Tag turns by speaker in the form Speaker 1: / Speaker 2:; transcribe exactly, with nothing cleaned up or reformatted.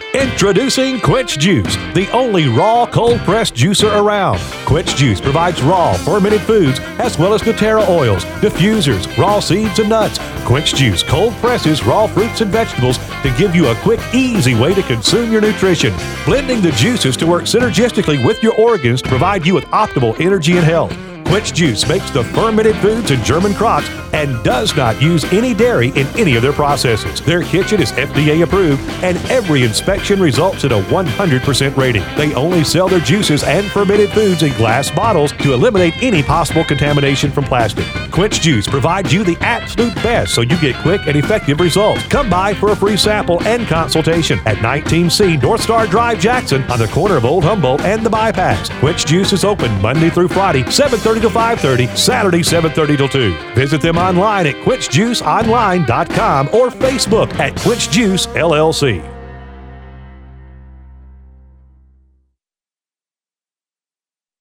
Speaker 1: Introducing Quench Juice, the only raw cold-pressed juicer around. Quench Juice provides raw fermented foods as well as doTERRA oils, diffusers, raw seeds, and nuts. Quench Juice cold presses raw fruits and vegetables to give you a quick, easy way to consume your nutrition. Blending the juices to work synergistically with your organs to provide you with optimal energy and health. Quench Juice makes the fermented foods and German crocks and does not use any dairy in any of their processes. Their kitchen is F D A approved and every inspection results in a one hundred percent rating. They only sell their juices and fermented foods in glass bottles to eliminate any possible contamination from plastic. Quench Juice provides you the absolute best so you get quick and effective results. Come by for a free sample and consultation at nineteen C North Star Drive, Jackson, on the corner of Old Humboldt and the Bypass. Quench Juice is open Monday through Friday, seven thirty to five thirty, Saturday seven thirty till two. Visit them online at quench juice online dot com or Facebook at Quench Juice L L C.